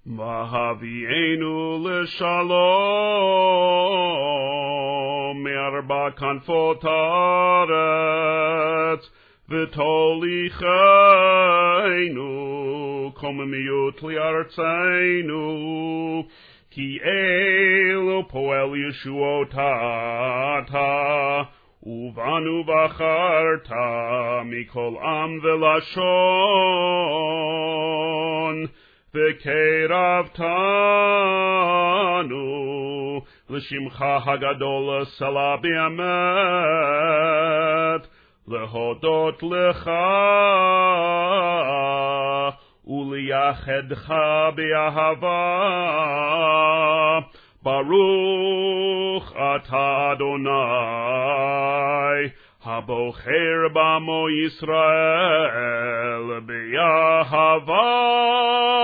והביאנו לשלום מארבע כנפות הארץ, ותוליכנו קוממיות לארצנו, כי אלו פועל ישועותיך, ובנו בחרת מכל עם ולשון, וקרבתנו לשמך הגדול לסלה באמת, להודות לך ולייחדך באהבה. ברוך אתה אדוני הבוחר בעמו ישראל באהבה.